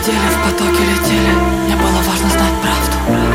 сидели, в потоке летели. Мне было важно знать правду.